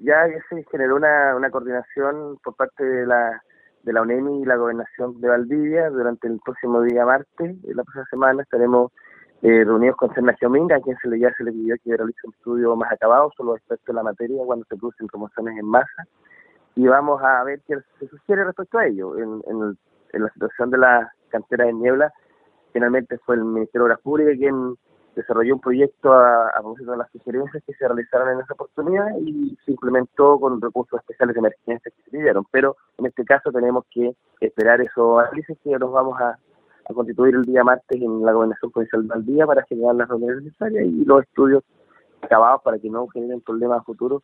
Ya se generó una coordinación por parte de la UNEMI y la Gobernación de Valdivia. Durante el próximo día martes, la próxima semana, estaremos reunidos con Serna Geominga, a quien ya se le pidió que realice un estudio más acabado sobre los aspectos de la materia cuando se producen promociones en masa, y vamos a ver qué se sugiere respecto a ello. En la situación de la cantera de niebla, finalmente fue el Ministerio de Obras Públicas quien desarrolló un proyecto a propósito de las sugerencias que se realizaron en esa oportunidad, y se implementó con recursos especiales de emergencia que se pidieron. Pero en este caso tenemos que esperar esos análisis que nos vamos a constituir el día martes en la Gobernación Provincial de Valdivia para generar las reuniones necesarias y los estudios acabados para que no generen problemas futuros